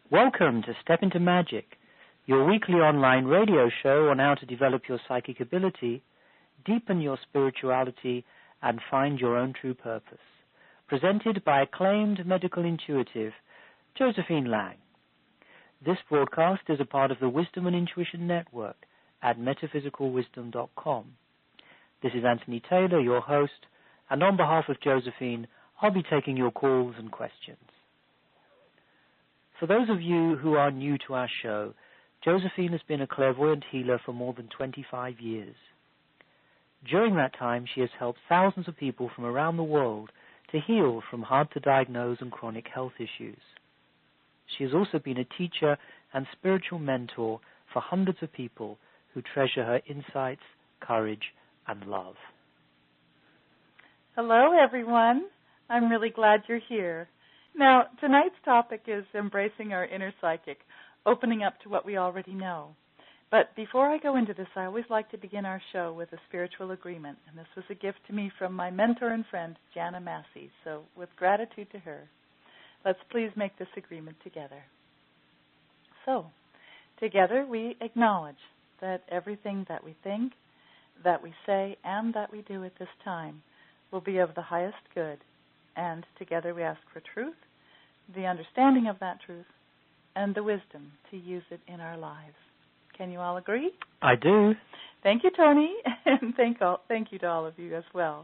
Welcome to Step Into Magic, your weekly online radio show on how to develop your psychic ability, deepen your spirituality, and find your own true purpose. Presented by acclaimed medical intuitive, Josephine Lang. This broadcast is a part of the Wisdom and Intuition Network at metaphysicalwisdom.com. This is Anthony Taylor, your host, and on behalf of Josephine, I'll be taking your calls and questions. For those of you who are new to our show, Josephine has been a clairvoyant healer for more than 25 years. During that time, she has helped thousands of people from around the world to heal from hard-to-diagnose and chronic health issues. She has also been a teacher and spiritual mentor for hundreds of people who treasure her insights, courage, and love. Hello, everyone. I'm really glad you're here. Now, tonight's topic is embracing our inner psychic, opening up to what we already know. But before I go into this, I always like to begin our show with a spiritual agreement, and this was a gift to me from my mentor and friend, Jana Massey. So with gratitude to her, let's please make this agreement together. So, together we acknowledge that everything that we think, that we say, and that we do at this time will be of the highest good. And together we ask for truth, the understanding of that truth, and the wisdom to use it in our lives. Can you all agree? I do. Thank you, Tony, and thank you to all of you as well.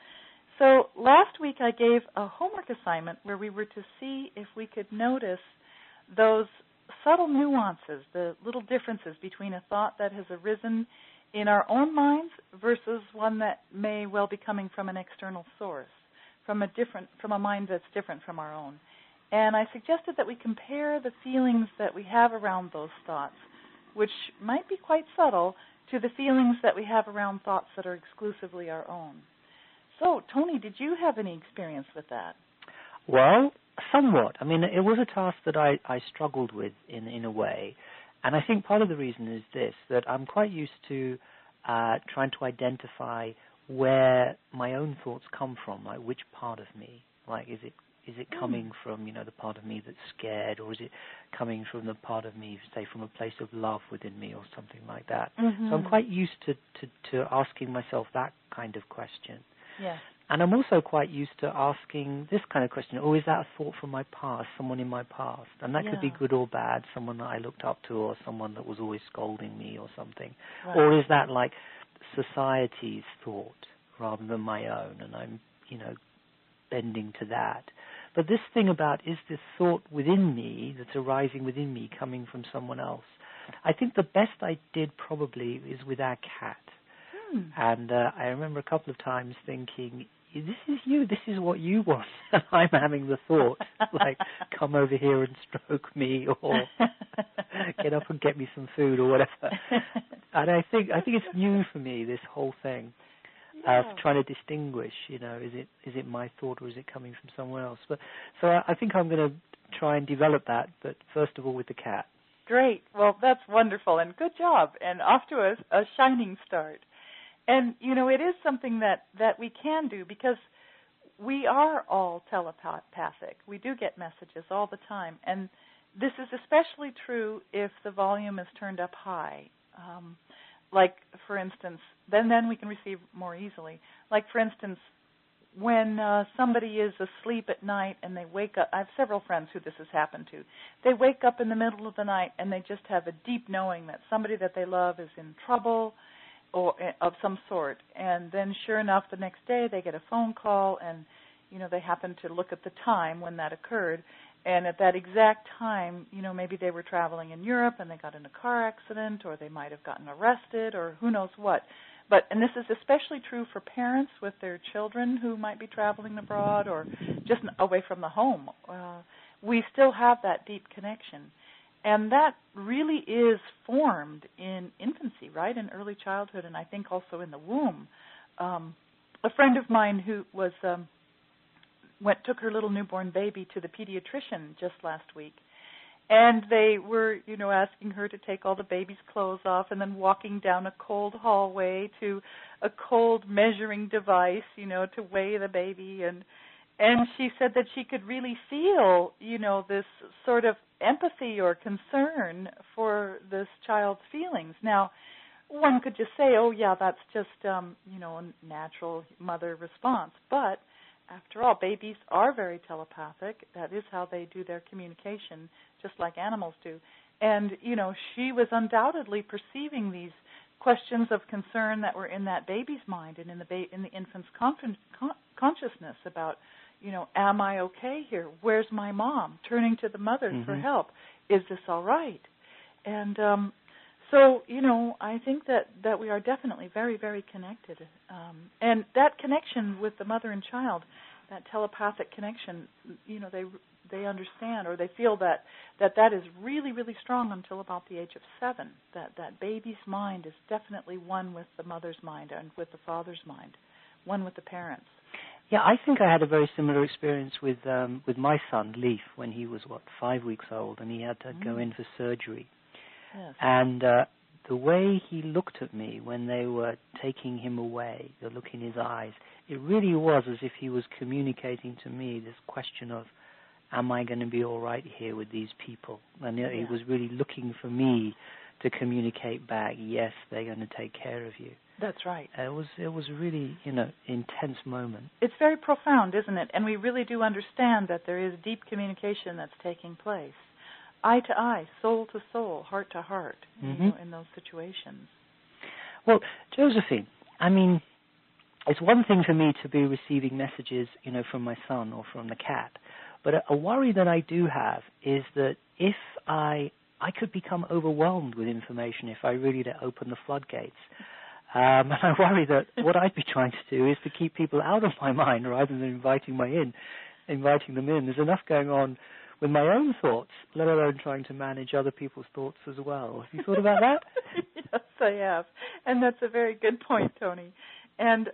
So last week I gave a homework assignment where we were to see if we could notice those subtle nuances, the little differences between a thought that has arisen in our own minds versus one that may well be coming from an external source, from a mind that's different from our own. And I suggested that we compare the feelings that we have around those thoughts, which might be quite subtle, to the feelings that we have around thoughts that are exclusively our own. So, Tony, did you have any experience with that? Well, somewhat. I mean, it was a task that I struggled with in a way. And I think part of the reason is this, that I'm quite used to trying to identify where my own thoughts come from, like which part of me. Like, is it coming from, the part of me that's scared, or is it coming from the part of me, say, from a place of love within me or something like that? Mm-hmm. So I'm quite used to asking myself that kind of question. Yes. And I'm also quite used to asking this kind of question, is that a thought from my past, someone in my past? And that could be good or bad, someone that I looked up to or someone that was always scolding me or something. Right. Or is that like society's thought rather than my own, and I'm, bending to that. But this thing about, is this thought within me that's arising within me coming from someone else? I think the best I did probably is with our cat. And I remember a couple of times thinking, this is you, this is what you want. And I'm having the thought, like, come over here and stroke me, or get up and get me some food, or whatever. And I think it's new for me, this whole thing of trying to distinguish, is it my thought or is it coming from somewhere else? But so I think I'm going to try and develop that, but first of all with the cat. Great. Well, that's wonderful, and good job, and off to a shining start. And, it is something that we can do because we are all telepathic. We do get messages all the time. And this is especially true if the volume is turned up high. Like, for instance, then we can receive more easily. Like, for instance, when somebody is asleep at night and they wake up, I have several friends who this has happened to. They wake up in the middle of the night and they just have a deep knowing that somebody that they love is in trouble, or of some sort, and then sure enough, the next day they get a phone call, and they happen to look at the time when that occurred, and at that exact time, maybe they were traveling in Europe and they got in a car accident, or they might have gotten arrested, or who knows what. And this is especially true for parents with their children who might be traveling abroad or just away from the home. We still have that deep connection. And that really is formed in infancy, right, in early childhood, and I think also in the womb. A friend of mine who was took her little newborn baby to the pediatrician just last week, and they were, asking her to take all the baby's clothes off and then walking down a cold hallway to a cold measuring device, to weigh the baby, and she said that she could really feel, this sort of empathy or concern for this child's feelings. Now, one could just say, oh, yeah, that's just, a natural mother response. But after all, babies are very telepathic. That is how they do their communication, just like animals do. And, she was undoubtedly perceiving these questions of concern that were in that baby's mind and in the infant's consciousness about, am I okay here? Where's my mom? Turning to the mother for help. Is this all right? And so, I think that we are definitely very, very connected. And that connection with the mother and child, that telepathic connection, they understand or they feel that is really, really strong until about the age of 7. That baby's mind is definitely one with the mother's mind and with the father's mind, one with the parents. Yeah, I think I had a very similar experience with my son, Leaf, when he was, 5 weeks old, and he had to go in for surgery. Yes. And the way he looked at me when they were taking him away, the look in his eyes, it really was as if he was communicating to me this question of, am I going to be all right here with these people? And he was really looking for me to communicate back, yes, they're going to take care of you. That's right. It was really, intense moment. It's very profound, isn't it? And we really do understand that there is deep communication that's taking place. Eye to eye, soul to soul, heart to heart, in those situations. Well, Josephine, it's one thing for me to be receiving messages, from my son or from the cat, but a worry that I do have is that if I could become overwhelmed with information if I really let open the floodgates. And I worry that what I'd be trying to do is to keep people out of my mind rather than inviting them in. There's enough going on with my own thoughts, let alone trying to manage other people's thoughts as well. Have you thought about that? Yes, I have. And that's a very good point, Tony. And,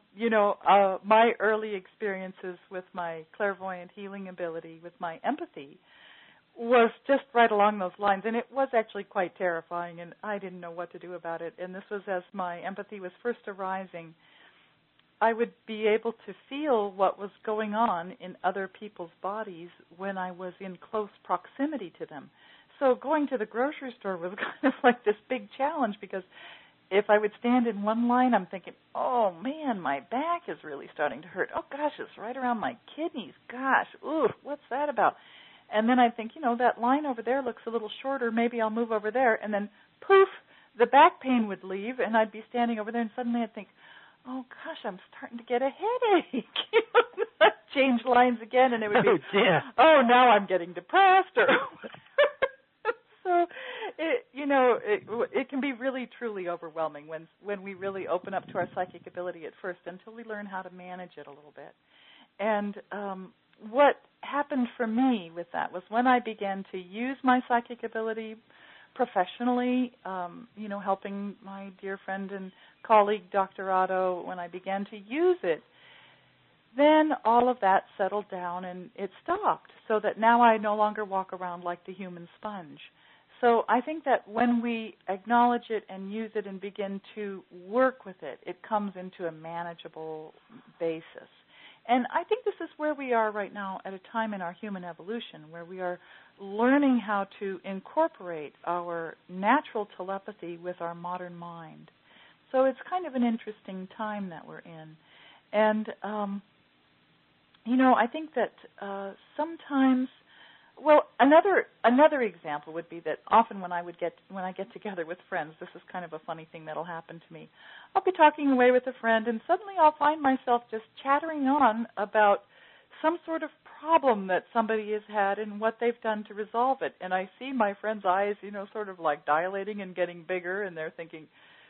my early experiences with my clairvoyant healing ability, with my empathy, was just right along those lines. And it was actually quite terrifying, and I didn't know what to do about it. And this was as my empathy was first arising. I would be able to feel what was going on in other people's bodies when I was in close proximity to them. So going to the grocery store was kind of like this big challenge, because if I would stand in one line, I'm thinking, oh, man, my back is really starting to hurt. Oh, gosh, it's right around my kidneys. Gosh, ooh, what's that about? And then I think, that line over there looks a little shorter. Maybe I'll move over there. And then, poof, the back pain would leave, and I'd be standing over there, and suddenly I'd think, oh, gosh, I'm starting to get a headache. I'd change lines again, and it would be, oh, now I'm getting depressed. Or so, it can be really, truly overwhelming when we really open up to our psychic ability at first until we learn how to manage it a little bit. And what happened for me with that was when I began to use my psychic ability professionally, helping my dear friend and colleague, Dr. Otto, when I began to use it, then all of that settled down and it stopped, so that now I no longer walk around like the human sponge. So I think that when we acknowledge it and use it and begin to work with it, it comes into a manageable basis. And I think this is where we are right now at a time in our human evolution, where we are learning how to incorporate our natural telepathy with our modern mind. So it's kind of an interesting time that we're in. And, I think that sometimes, another example would be that often when I get together with friends, this is kind of a funny thing that'll happen to me. I'll be talking away with a friend, and suddenly I'll find myself just chattering on about some sort of problem that somebody has had and what they've done to resolve it. And I see my friend's eyes, sort of like dilating and getting bigger, and they're thinking,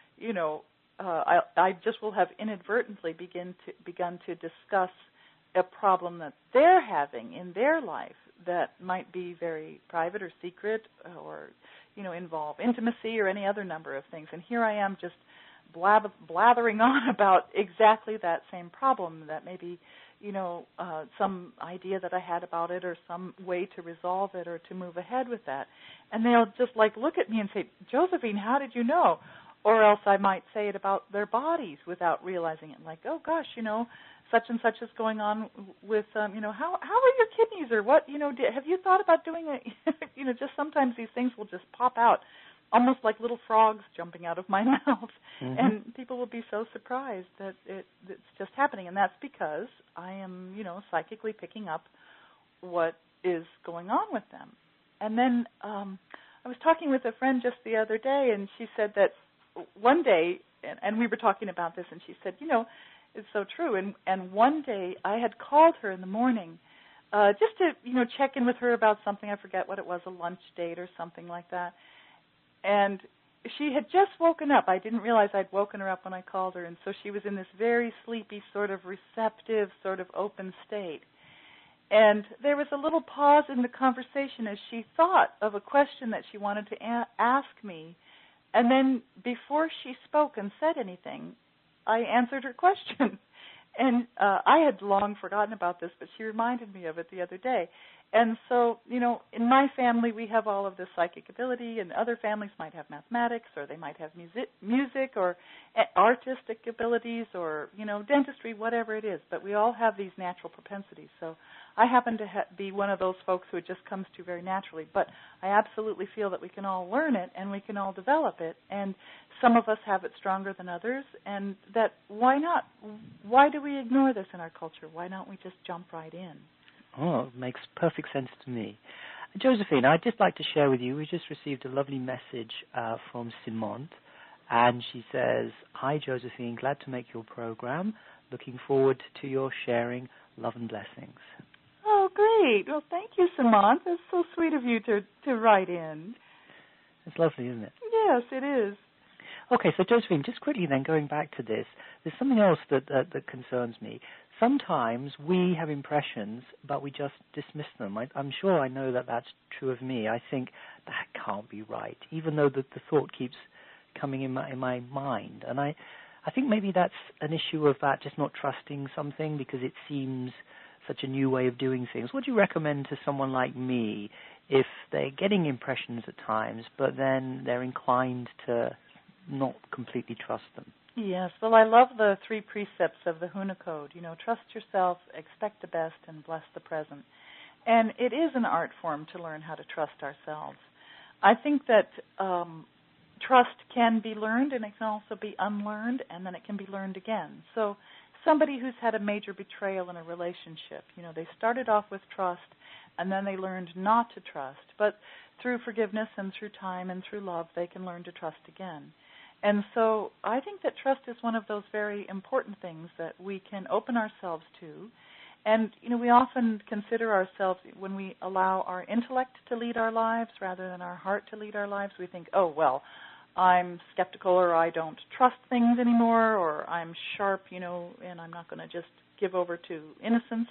I just will have inadvertently begun to discuss a problem that they're having in their life that might be very private or secret or, involve intimacy or any other number of things. And here I am just blathering on about exactly that same problem, that maybe, some idea that I had about it or some way to resolve it or to move ahead with that. And they'll just look at me and say, Josephine, how did you know? Or else I might say it about their bodies without realizing it. Like, oh, gosh, such and such is going on with, how are your kidneys, or what, have you thought about doing it? Just sometimes these things will just pop out, almost like little frogs jumping out of my mouth, and people will be so surprised that it's just happening, and that's because I am, psychically picking up what is going on with them. And then I was talking with a friend just the other day, and she said that one day, and we were talking about this, and she said, it's so true. And one day I had called her in the morning just to, check in with her about something. I forget what it was, a lunch date or something like that. And she had just woken up. I didn't realize I'd woken her up when I called her, and so she was in this very sleepy, sort of receptive, sort of open state. And there was a little pause in the conversation as she thought of a question that she wanted to ask me. And then before she spoke and said anything, I answered her question. And I had long forgotten about this, but she reminded me of it the other day. And so, in my family, we have all of this psychic ability, and other families might have mathematics, or they might have music or artistic abilities, or, dentistry, whatever it is. But we all have these natural propensities. So I happen to be one of those folks who it just comes to very naturally. But I absolutely feel that we can all learn it, and we can all develop it. And some of us have it stronger than others, and that why not? Why do we ignore this in our culture? Why don't we just jump right in? Oh, it makes perfect sense to me. Josephine, I'd just like to share with you, we just received a lovely message from Simone, and she says, "Hi, Josephine, glad to make your program. Looking forward to your sharing. Love and blessings." Oh, great. Well, thank you, Simone. That's so sweet of you to write in. It's lovely, isn't it? Yes, it is. Okay, so Josephine, just quickly then, going back to this, there's something else that concerns me. Sometimes we have impressions, but we just dismiss them. I'm sure I know that that's true of me. I think that can't be right, even though the thought keeps coming in my mind. And I think maybe that's an issue of that, just not trusting something because it seems such a new way of doing things. What do you recommend to someone like me if they're getting impressions at times, but then they're inclined to not completely trust them? Yes, well, I love the 3 precepts of the Huna Code. Trust yourself, expect the best, and bless the present. And it is an art form to learn how to trust ourselves. I think that trust can be learned, and it can also be unlearned, and then it can be learned again. So somebody who's had a major betrayal in a relationship, they started off with trust, and then they learned not to trust. But through forgiveness and through time and through love, they can learn to trust again. And so I think that trust is one of those very important things that we can open ourselves to. And, we often consider ourselves, when we allow our intellect to lead our lives rather than our heart to lead our lives, we think, oh, well, I'm skeptical, or I don't trust things anymore, or I'm sharp, and I'm not going to just give over to innocence.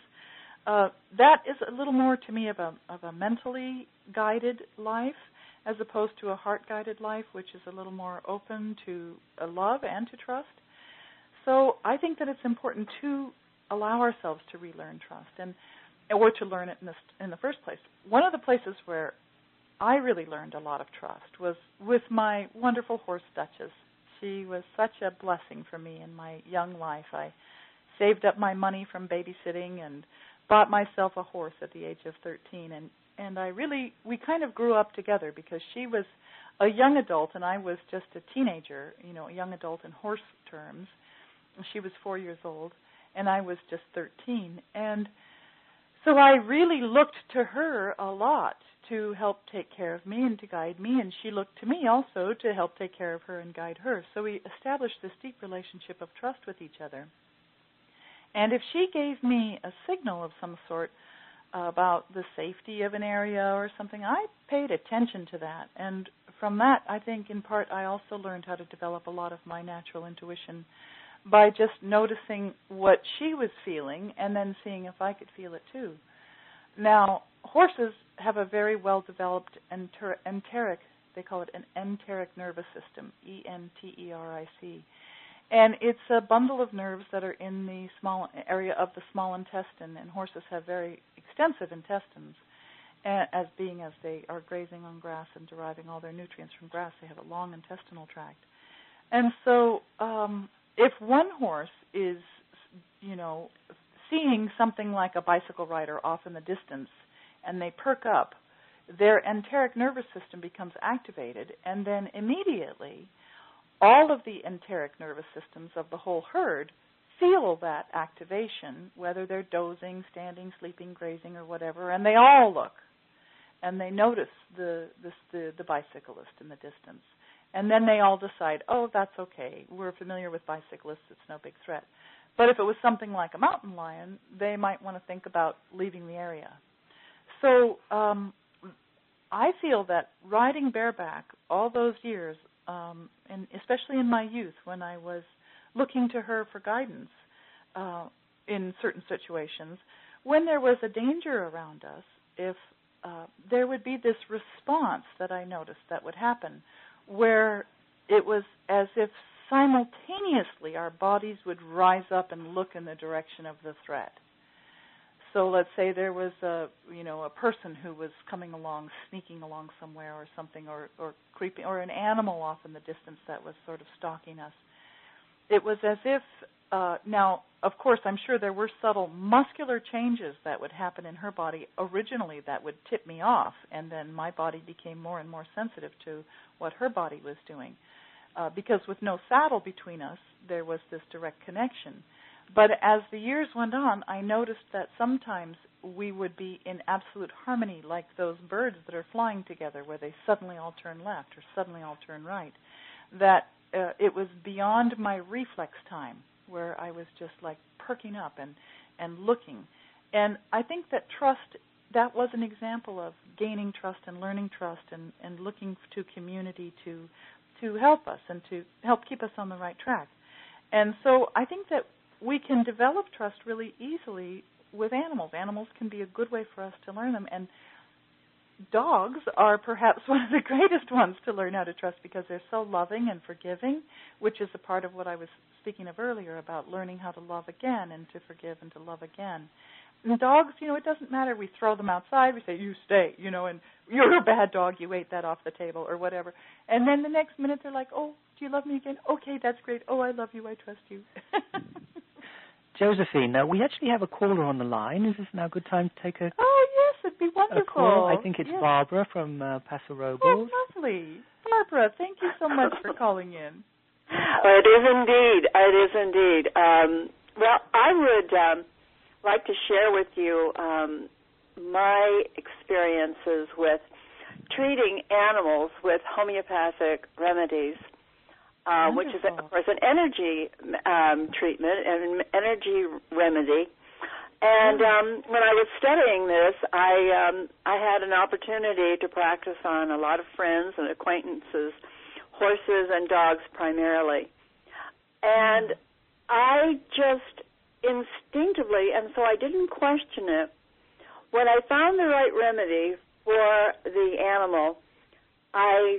That is a little more to me of a mentally guided life, as opposed to a heart-guided life, which is a little more open to love and to trust. So I think that it's important to allow ourselves to relearn trust, or to learn it in the first place. One of the places where I really learned a lot of trust was with my wonderful horse, Duchess. She was such a blessing for me in my young life. I saved up my money from babysitting and bought myself a horse at the age of 13, and we kind of grew up together because she was a young adult and I was just a teenager, a young adult in horse terms. She was 4 years old and I was just 13. And so I really looked to her a lot to help take care of me and to guide me, and she looked to me also to help take care of her and guide her. So we established this deep relationship of trust with each other. And if she gave me a signal of some sort about the safety of an area or something, I paid attention to that. And from that, I think in part I also learned how to develop a lot of my natural intuition by just noticing what she was feeling and then seeing if I could feel it too. Now, horses have a very well-developed enteric, they call it an enteric nervous system, E-N-T-E-R-I-C. And it's a bundle of nerves that are in the small area of the small intestine, and horses have very extensive intestines, as they are grazing on grass and deriving all their nutrients from grass. They have a long intestinal tract. And so if one horse is seeing something like a bicycle rider off in the distance, and they perk up, their enteric nervous system becomes activated, and then immediately all of the enteric nervous systems of the whole herd feel that activation, whether they're dozing, standing, sleeping, grazing, or whatever, and they all look, and they notice the bicyclist in the distance. And then they all decide, oh, that's okay. We're familiar with bicyclists. It's no big threat. But if it was something like a mountain lion, they might want to think about leaving the area. So I feel that riding bareback all those years, and especially in my youth when I was looking to her for guidance in certain situations, when there was a danger around us, if there would be this response that I noticed that would happen, where it was as if simultaneously our bodies would rise up and look in the direction of the threat. So let's say there was a person who was coming along, sneaking along somewhere or something, or creeping, or an animal off in the distance that was sort of stalking us. It was as if, now, of course, I'm sure there were subtle muscular changes that would happen in her body originally that would tip me off, and then my body became more and more sensitive to what her body was doing. Because with no saddle between us, there was this direct connection. But as the years went on, I noticed that sometimes we would be in absolute harmony, like those birds that are flying together, where they suddenly all turn left or suddenly all turn right, that it was beyond my reflex time, where I was just like perking up and looking. And I think that trust, that was an example of gaining trust and learning trust and looking to community to help us and to help keep us on the right track. And so I think that we can develop trust really easily with animals. Animals can be a good way for us to learn them. And dogs are perhaps one of the greatest ones to learn how to trust because they're so loving and forgiving, which is a part of what I was speaking of earlier about learning how to love again and to forgive and to love again. And dogs, it doesn't matter. We throw them outside. We say, you stay, and you're a bad dog. You ate that off the table or whatever. And then the next minute they're like, oh, do you love me again? Okay, that's great. Oh, I love you. I trust you. Josephine, we actually have a caller on the line. Is this now a good time to take a Oh, yes, it'd be wonderful. A call? I think it's Barbara from Paso Robles. Oh, lovely. Barbara, thank you so much for calling in. It is indeed. It is indeed. Well, I would like to share with you my experiences with treating animals with homeopathic remedies, which is, of course, an energy treatment and an energy remedy. And when I was studying this, I had an opportunity to practice on a lot of friends and acquaintances, horses and dogs primarily. And I just instinctively, and so I didn't question it, when I found the right remedy for the animal, I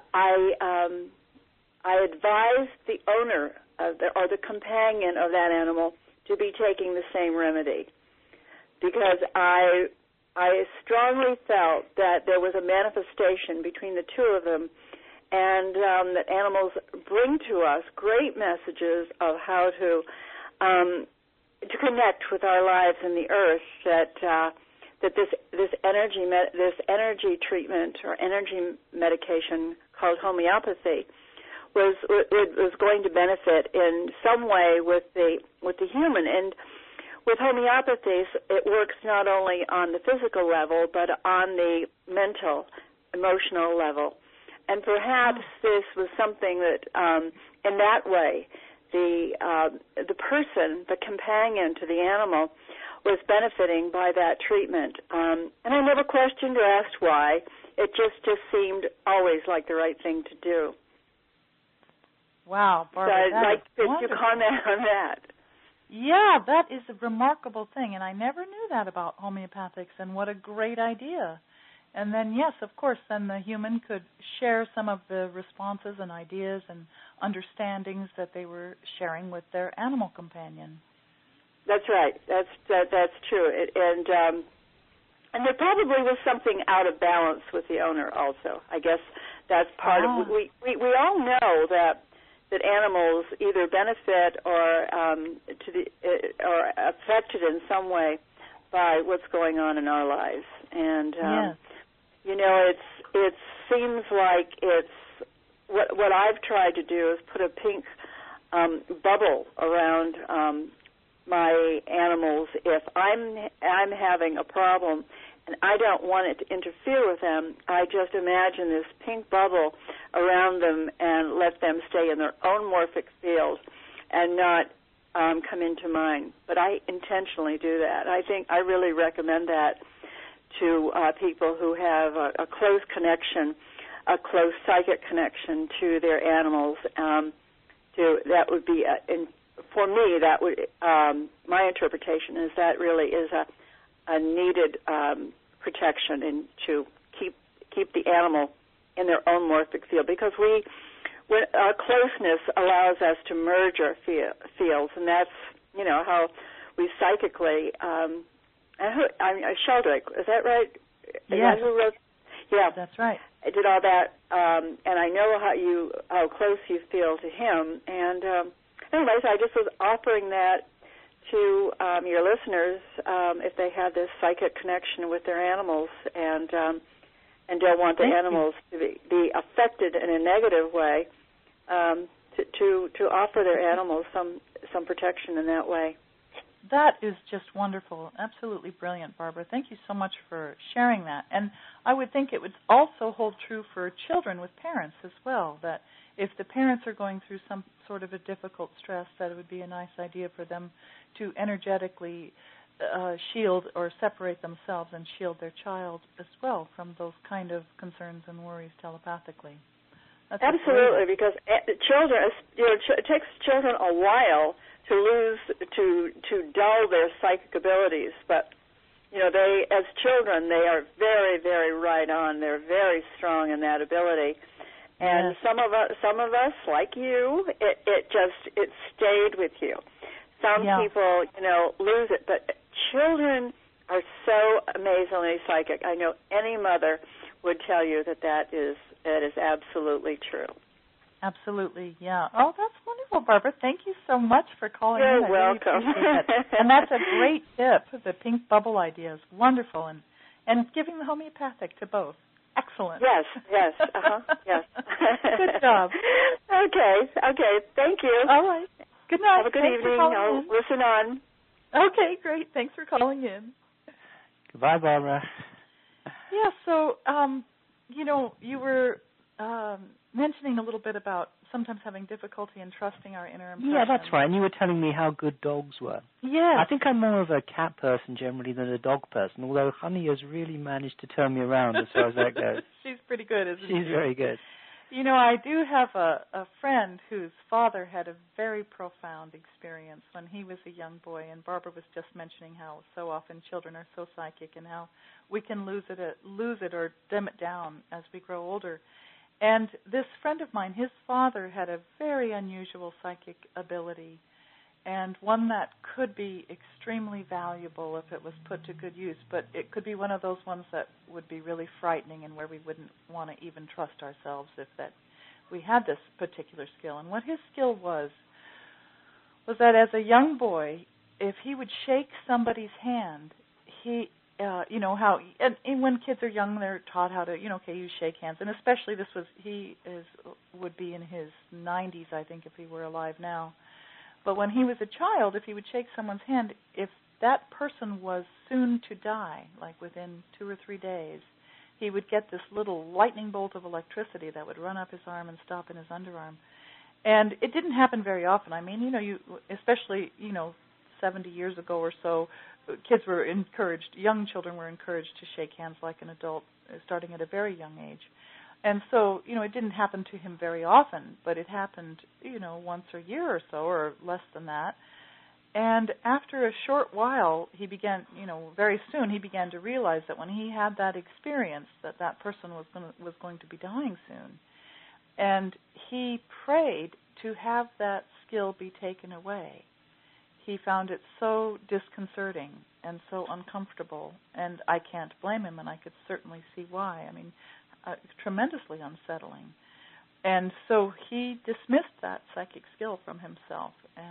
advised the owner or the companion of that animal to be taking the same remedy, because I strongly felt that there was a manifestation between the two of them, and that animals bring to us great messages of how to connect with our lives in the earth. That this energy treatment or energy medication called homeopathy was going to benefit in some way with the human. And with homeopathy, it works not only on the physical level but on the mental, emotional level. And perhaps this was something that, in that way, the person, the companion to the animal, was benefiting by that treatment. And I never questioned or asked why. It just seemed always like the right thing to do. Wow, Barbara, so I'd like to comment on that. Yeah, that is a remarkable thing, and I never knew that about homeopathics, and what a great idea. And then, yes, of course, then the human could share some of the responses and ideas and understandings that they were sharing with their animal companion. That's right. That's true. And there probably was something out of balance with the owner also. I guess that's part of we all know that that animals either benefit or or affected in some way by what's going on in our lives. And you know, it seems like it's what I've tried to do is put a pink bubble around my animals. If I'm having a problem and I don't want it to interfere with them, I just imagine this pink bubble around them and let them stay in their own morphic field and not come into mine. But I intentionally do that. I think I really recommend that to people who have a close connection, a close psychic connection to their animals. That would be, for me, that would my interpretation is that really is a needed protection and to keep the animal in their own morphic field, because when our closeness allows us to merge our fields, and that's, you know, how we psychically. Sheldrake, is that right? Yes. Who wrote? Yeah, that's right. I did all that, and I know how close you feel to him. And anyways, I just was offering that to your listeners if they have this psychic connection with their animals and don't want the animals to be affected in a negative way, to offer their animals some protection in that way. That is just wonderful. Absolutely brilliant, Barbara. Thank you so much for sharing that. And I would think it would also hold true for children with parents as well, that if the parents are going through some sort of a difficult stress, that it would be a nice idea for them to energetically shield or separate themselves and shield their child as well from those kind of concerns and worries telepathically. That's absolutely, because children, it takes children a while to dull their psychic abilities, but they, as children, they are very, very right on. They're very strong in that ability, and some of us, like you, it stayed with you. Some people, lose it, but children are so amazingly psychic. I know any mother would tell you that is absolutely true. Absolutely, yeah. Oh, that's wonderful, Barbara. Thank you so much for calling in. You're welcome. Really and that's a great tip. The pink bubble idea is wonderful, and giving the homeopathic to both. Excellent. Yes, yes. Good job. Okay. Thank you. All right. Good night. Have a good evening. I'll listen on. Okay, great. Thanks for calling in. Goodbye, Barbara. Yeah, so, you were mentioning a little bit about sometimes having difficulty in trusting our inner impression. Yeah, that's right. And you were telling me how good dogs were. Yeah. I think I'm more of a cat person generally than a dog person, although Honey has really managed to turn me around as far as that goes. She's pretty good, isn't she? She's very good. I do have a friend whose father had a very profound experience when he was a young boy, and Barbara was just mentioning how so often children are so psychic and how we can lose it or dim it down as we grow older. And this friend of mine, his father had a very unusual psychic ability, and one that could be extremely valuable if it was put to good use, but it could be one of those ones that would be really frightening and where we wouldn't want to even trust ourselves if that we had this particular skill. And what his skill was that as a young boy, if he would shake somebody's hand, he when kids are young, they're taught how to, you shake hands. And especially would be in his 90s, I think, if he were alive now. But when he was a child, if he would shake someone's hand, if that person was soon to die, like within 2 or 3 days, he would get this little lightning bolt of electricity that would run up his arm and stop in his underarm. And it didn't happen very often. I mean, especially 70 years ago or so, kids were encouraged, young children were encouraged to shake hands like an adult, starting at a very young age. And so, it didn't happen to him very often, but it happened, once a year or so, or less than that. And after a short while, he began, very soon, he began to realize that when he had that experience, that person was going to be dying soon. And he prayed to have that skill be taken away. He found it so disconcerting and so uncomfortable, and I can't blame him, and I could certainly see why. I mean, tremendously unsettling. And so he dismissed that psychic skill from himself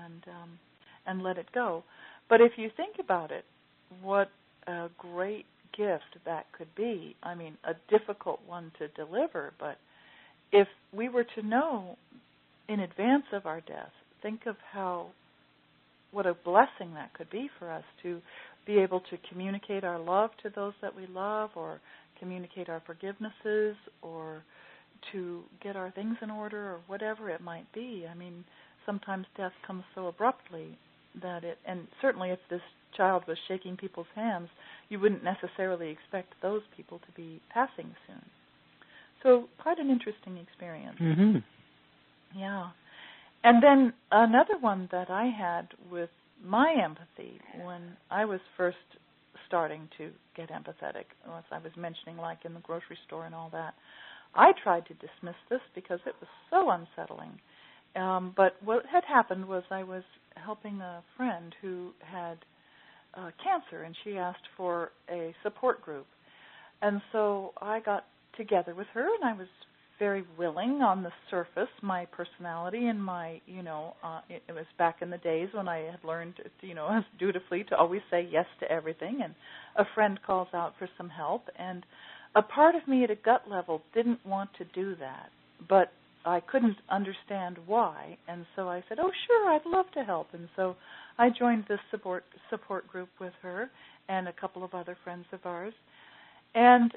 and let it go. But if you think about it, what a great gift that could be. I mean, a difficult one to deliver, but if we were to know in advance of our death, think of what a blessing that could be for us to be able to communicate our love to those that we love, or communicate our forgivenesses, or to get our things in order, or whatever it might be. I mean, sometimes death comes so abruptly that and certainly if this child was shaking people's hands, you wouldn't necessarily expect those people to be passing soon. So quite an interesting experience. Mm-hmm. Yeah. And then another one that I had with my empathy when I was first starting to get empathetic, as I was mentioning, like in the grocery store and all that, I tried to dismiss this because it was so unsettling. But what had happened was I was helping a friend who had cancer, and she asked for a support group. And so I got together with her, and I was very willing on the surface. My personality and my, it was back in the days when I had learned, as dutifully to always say yes to everything. And a friend calls out for some help, and a part of me at a gut level didn't want to do that, but I couldn't understand why. And so I said, oh, sure, I'd love to help. And so I joined this support group with her and a couple of other friends of ours. And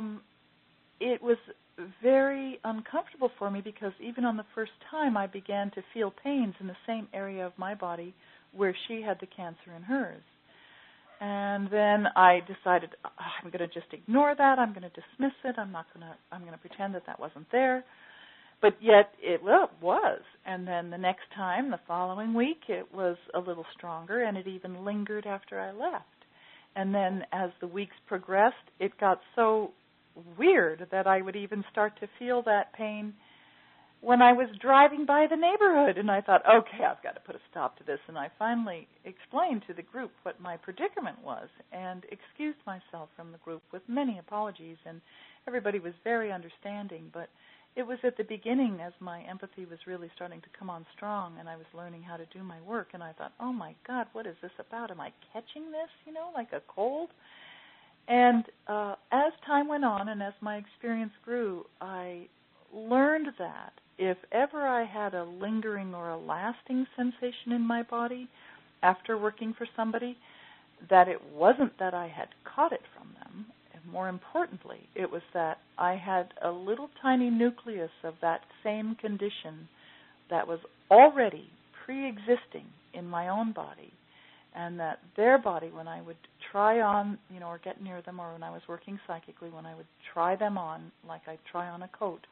it was very uncomfortable for me because even on the first time I began to feel pains in the same area of my body where she had the cancer in hers. And then I decided I'm going to just ignore that. I'm going to dismiss it. I'm going to pretend that wasn't there. But yet it was. And then the next time, the following week, it was a little stronger, and it even lingered after I left. And then as the weeks progressed, it got so weird that I would even start to feel that pain when I was driving by the neighborhood. And I thought, okay, I've got to put a stop to this. And I finally explained to the group what my predicament was and excused myself from the group with many apologies. And everybody was very understanding. But it was at the beginning, as my empathy was really starting to come on strong, and I was learning how to do my work, and I thought, oh my God, what is this about? Am I catching this, like a cold? And as time went on and as my experience grew, I learned that if ever I had a lingering or a lasting sensation in my body after working for somebody, that it wasn't that I had caught it from them. More importantly, it was that I had a little tiny nucleus of that same condition that was already pre-existing in my own body, and that their body, when I would try on, or get near them, or when I was working psychically, when I would try them on, like I try on a coat,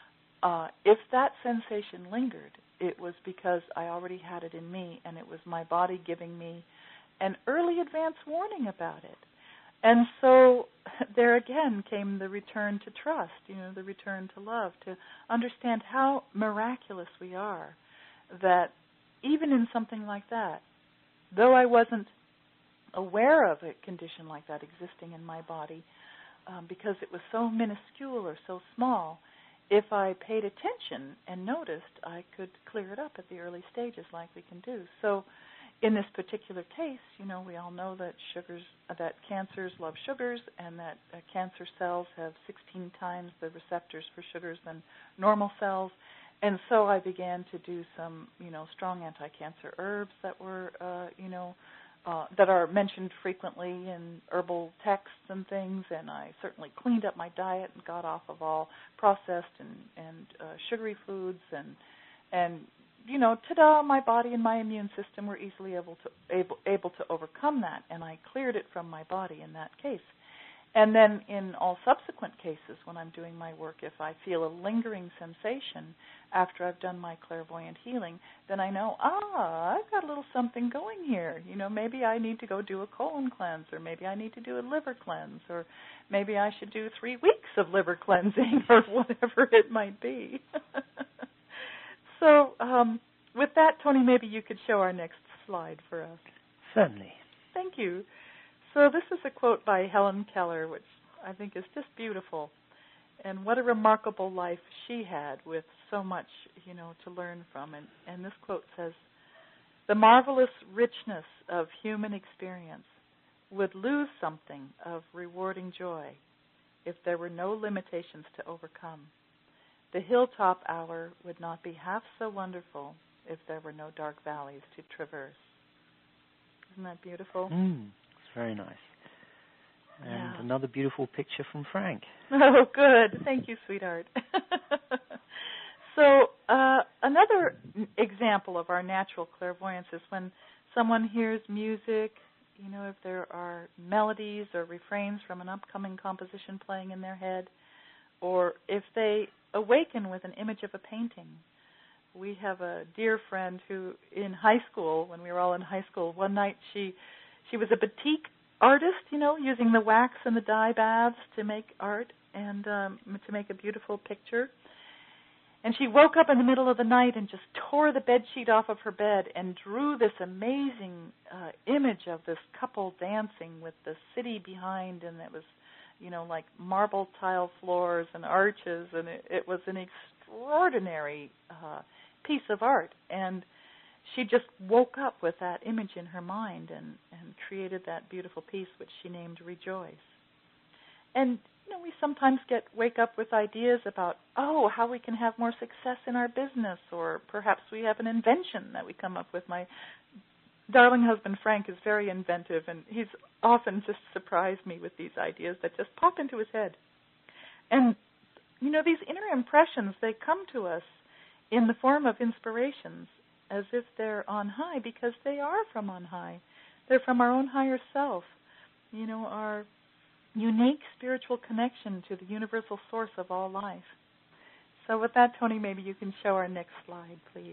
if that sensation lingered, it was because I already had it in me, and it was my body giving me an early advance warning about it. And so there again came the return to trust, the return to love, to understand how miraculous we are, that even in something like that, though I wasn't aware of a condition like that existing in my body, because it was so minuscule or so small, if I paid attention and noticed, I could clear it up at the early stages like we can do. So in this particular case, we all know that that cancers love sugars, and that cancer cells have 16 times the receptors for sugars than normal cells. And so I began to do some, strong anti-cancer herbs that were, that are mentioned frequently in herbal texts and things. And I certainly cleaned up my diet and got off of all processed and sugary foods and ta-da, my body and my immune system were easily able to overcome that, and I cleared it from my body in that case. And then in all subsequent cases, when I'm doing my work, if I feel a lingering sensation after I've done my clairvoyant healing, then I know, I've got a little something going here. Maybe I need to go do a colon cleanse, or maybe I need to do a liver cleanse, or maybe I should do 3 weeks of liver cleansing, or whatever it might be. So with that, Tony, maybe you could show our next slide for us. Certainly. Thank you. So this is a quote by Helen Keller, which I think is just beautiful. And what a remarkable life she had with so much, to learn from. And this quote says, "The marvelous richness of human experience would lose something of rewarding joy if there were no limitations to overcome. The hilltop hour would not be half so wonderful if there were no dark valleys to traverse." Isn't that beautiful? It's very nice. And another beautiful picture from Frank. Oh, good. Thank you, sweetheart. So another example of our natural clairvoyance is when someone hears music, if there are melodies or refrains from an upcoming composition playing in their head, or if they awaken with an image of a painting. We have a dear friend who, in high school, when we were all in high school, one night she was a batik artist, using the wax and the dye baths to make art and to make a beautiful picture. And she woke up in the middle of the night and just tore the bed sheet off of her bed and drew this amazing image of this couple dancing with the city behind, and it was, like marble tile floors and arches, and it was an extraordinary piece of art. And she just woke up with that image in her mind and created that beautiful piece, which she named Rejoice. And we sometimes wake up with ideas about, how we can have more success in our business, or perhaps we have an invention that we come up with. My darling husband, Frank, is very inventive, and he's often just surprised me with these ideas that just pop into his head. And, these inner impressions, they come to us in the form of inspirations, as if they're on high, because they are from on high. They're from our own higher self, our unique spiritual connection to the universal source of all life. So with that, Tony, maybe you can show our next slide, please.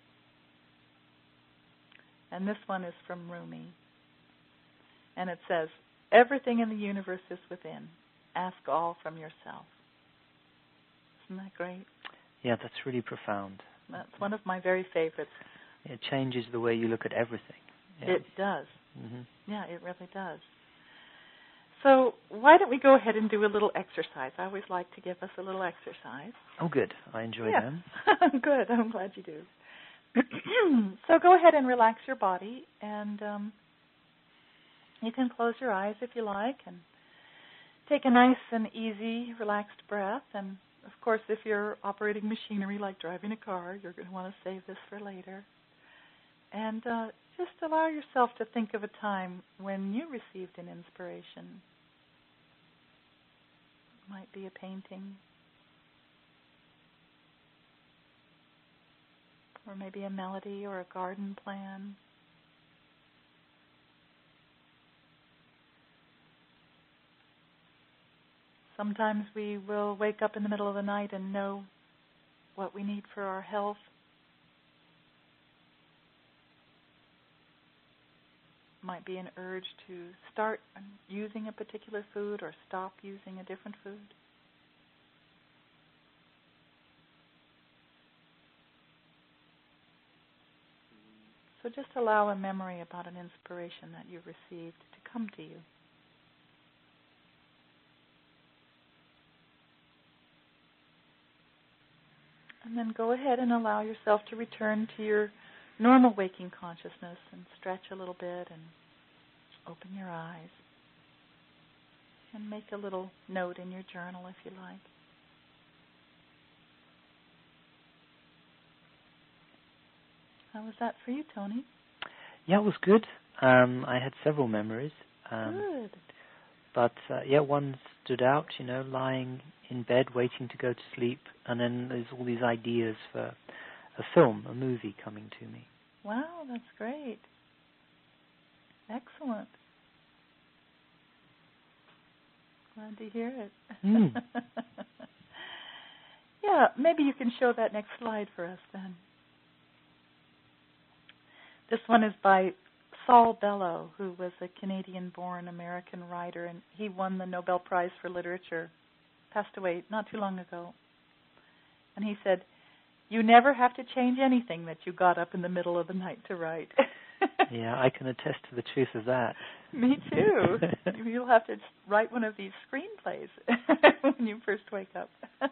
And this one is from Rumi. And it says, "Everything in the universe is within. Ask all from yourself." Isn't that great? Yeah, that's really profound. That's one of my very favorites. It changes the way you look at everything. Yeah. It does. Yeah, it really does. So why don't we go ahead and do a little exercise? I always like to give us a little exercise. Oh, good. I enjoy them. Good. I'm glad you do. So go ahead and relax your body, and you can close your eyes if you like and take a nice and easy, relaxed breath. And, of course, if you're operating machinery like driving a car, you're going to want to save this for later. And just allow yourself to think of a time when you received an inspiration. It might be a painting, or maybe a melody or a garden plan. Sometimes we will wake up in the middle of the night and know what we need for our health. Might be an urge to start using a particular food or stop using a different food. So just allow a memory about an inspiration that you've received to come to you. And then go ahead and allow yourself to return to your normal waking consciousness and stretch a little bit and open your eyes. And make a little note in your journal if you like. How was that for you, Tony? Yeah, it was good. I had several memories. Good. But, one stood out, lying in bed waiting to go to sleep, and then there's all these ideas for a film, a movie coming to me. Wow, that's great. Excellent. Glad to hear it. Yeah, maybe you can show that next slide for us then. This one is by Saul Bellow, who was a Canadian-born American writer, and he won the Nobel Prize for Literature. Passed away not too long ago. And he said, "You never have to change anything that you got up in the middle of the night to write." Yeah, I can attest to the truth of that. Me too. You'll have to write one of these screenplays when you first wake up.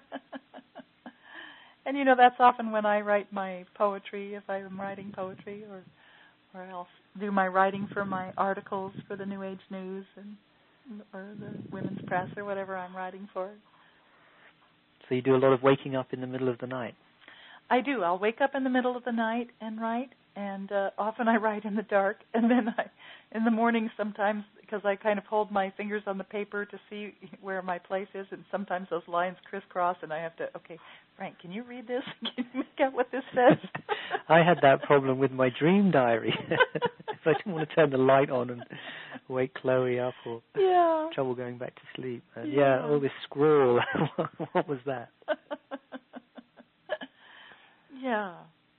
And that's often when I write my poetry, if I'm writing poetry, or else do my writing for my articles for the New Age News or the Women's Press or whatever I'm writing for. So you do a lot of waking up in the middle of the night? I do. I'll wake up in the middle of the night and write, and often I write in the dark, and then in the morning sometimes, because I kind of hold my fingers on the paper to see where my place is, and sometimes those lines crisscross, and I have to, okay, Frank, can you read this? Can you make out what this says? I had that problem with my dream diary. If I didn't want to turn the light on and wake Chloe up, or trouble going back to sleep. All this scroll. What was that? Yeah.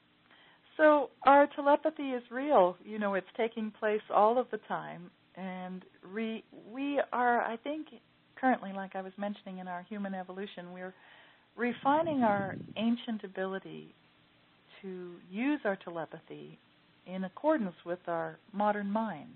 So our telepathy is real. It's taking place all of the time. And we are, I think, currently, like I was mentioning in our human evolution, we're refining our ancient ability to use our telepathy in accordance with our modern minds.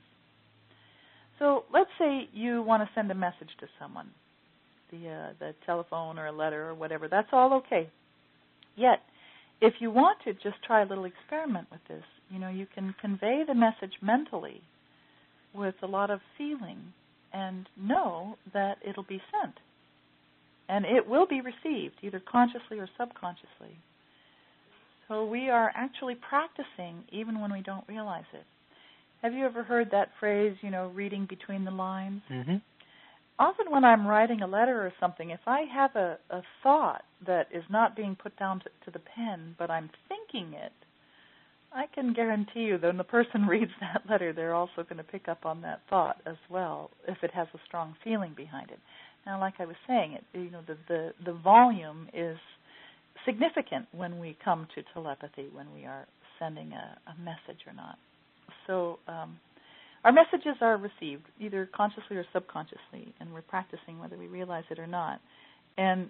So let's say you want to send a message to someone, the telephone or a letter or whatever. That's all okay. Yet, if you want to just try a little experiment with this, you can convey the message mentally with a lot of feeling and know that it'll be sent. And it will be received, either consciously or subconsciously. So we are actually practicing even when we don't realize it. Have you ever heard that phrase, reading between the lines? Mm-hmm. Often when I'm writing a letter or something, if I have a thought that is not being put down to the pen, but I'm thinking it, I can guarantee you that when the person reads that letter, they're also going to pick up on that thought as well, if it has a strong feeling behind it. Now, like I was saying, the volume is significant when we come to telepathy, when we are sending a message or not. So our messages are received either consciously or subconsciously, and we're practicing whether we realize it or not. And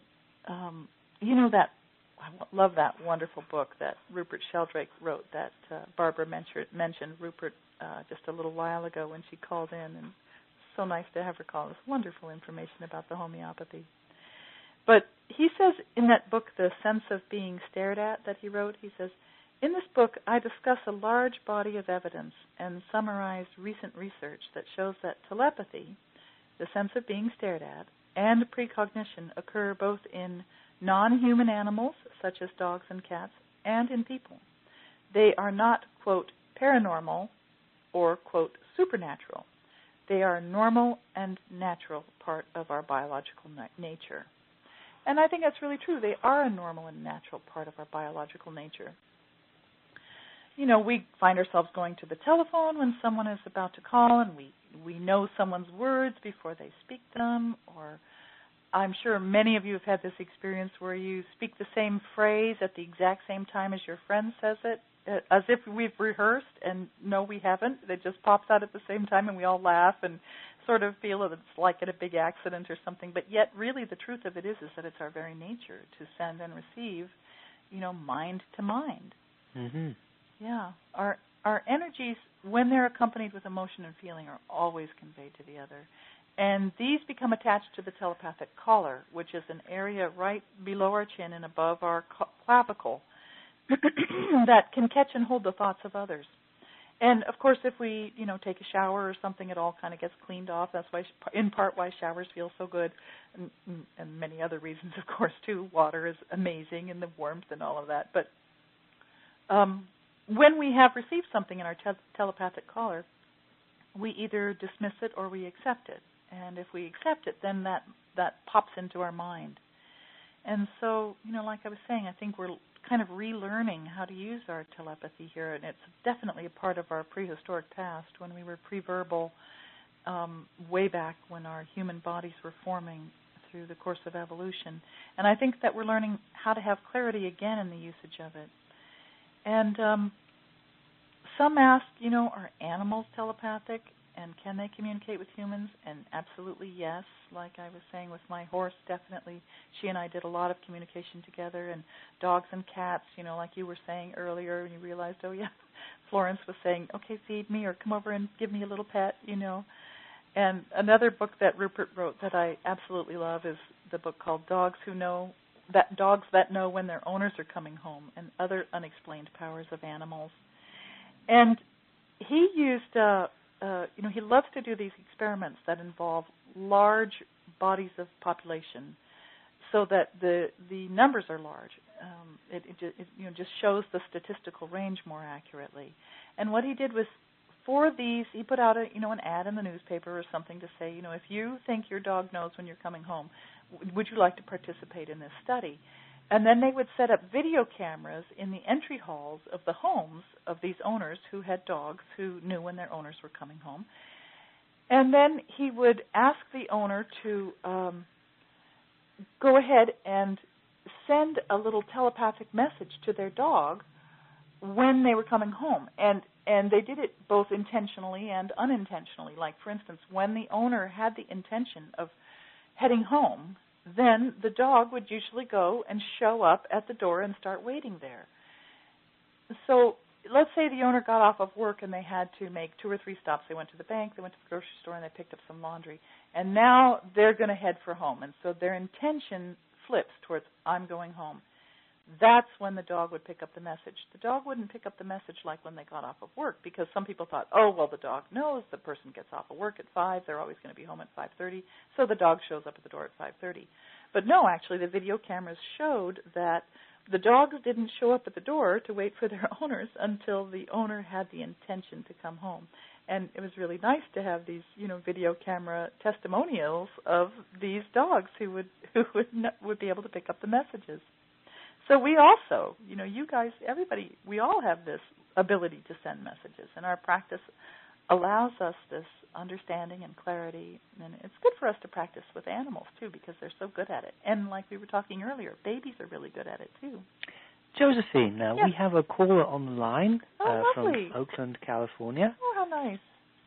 that I love that wonderful book that Rupert Sheldrake wrote that Barbara mentioned Rupert just a little while ago when she called in, and so nice to have her call us. Wonderful information about the homeopathy. But he says in that book, The Sense of Being Stared At, that he wrote, he says, in this book, I discuss a large body of evidence and summarize recent research that shows that telepathy, the sense of being stared at, and precognition occur both in non-human animals, such as dogs and cats, and in people. They are not, quote, paranormal or, quote, supernatural. They are a normal and natural part of our biological nature. And I think that's really true. They are a normal and natural part of our biological nature. We find ourselves going to the telephone when someone is about to call, and we know someone's words before they speak them, or I'm sure many of you have had this experience where you speak the same phrase at the exact same time as your friend says it, as if we've rehearsed, and no, we haven't. It just pops out at the same time, and we all laugh and sort of feel that it's like at a big accident or something. But yet, really, the truth of it is that it's our very nature to send and receive, mind to mind. Mm-hmm. Yeah. Our energies, when they're accompanied with emotion and feeling, are always conveyed to the other. And these become attached to the telepathic collar, which is an area right below our chin and above our clavicle that can catch and hold the thoughts of others. And, of course, if we, take a shower or something, it all kind of gets cleaned off. That's why, in part, why showers feel so good, and many other reasons, of course, too. Water is amazing, and the warmth and all of that. But when we have received something in our telepathic collar, we either dismiss it or we accept it. And if we accept it, then that pops into our mind. And so, like I was saying, I think we're kind of relearning how to use our telepathy here, and it's definitely a part of our prehistoric past when we were pre-verbal, way back when our human bodies were forming through the course of evolution. And I think that we're learning how to have clarity again in the usage of it. And some ask, are animals telepathic, and can they communicate with humans? And absolutely yes. Like I was saying with my horse, definitely she and I did a lot of communication together, and dogs and cats, like you were saying earlier, and you realized, oh yeah, Florence was saying, okay, feed me or come over and give me a little pet, And another book that Rupert wrote that I absolutely love is the book called Dogs That Know When Their Owners Are Coming Home and Other Unexplained Powers of Animals. And he used, he loves to do these experiments that involve large bodies of population so that the numbers are large. It just shows the statistical range more accurately. And what he did was, for these, he put out an ad in the newspaper or something to say, if you think your dog knows when you're coming home, would you like to participate in this study? And then they would set up video cameras in the entry halls of the homes of these owners who had dogs who knew when their owners were coming home. And then he would ask the owner to go ahead and send a little telepathic message to their dog when they were coming home. And they did it both intentionally and unintentionally. Like, for instance, when the owner had the intention of heading home, then the dog would usually go and show up at the door and start waiting there. So let's say the owner got off of work and they had to make 2 or 3 stops. They went to the bank, they went to the grocery store, and they picked up some laundry. And now they're going to head for home. And so their intention flips towards, I'm going home. That's when the dog would pick up the message. The dog wouldn't pick up the message like when they got off of work, because some people thought, the dog knows the person gets off of work at 5. They're always going to be home at 5:30, so the dog shows up at the door at 5:30. But no, actually, the video cameras showed that the dogs didn't show up at the door to wait for their owners until the owner had the intention to come home. And it was really nice to have these, video camera testimonials of these dogs who would be able to pick up the messages. So we also, you guys, everybody, we all have this ability to send messages, and our practice allows us this understanding and clarity, and it's good for us to practice with animals, too, because they're so good at it. And like we were talking earlier, babies are really good at it, too. Josephine, we have a caller on the line from lovely. Oakland, California. Oh, how nice.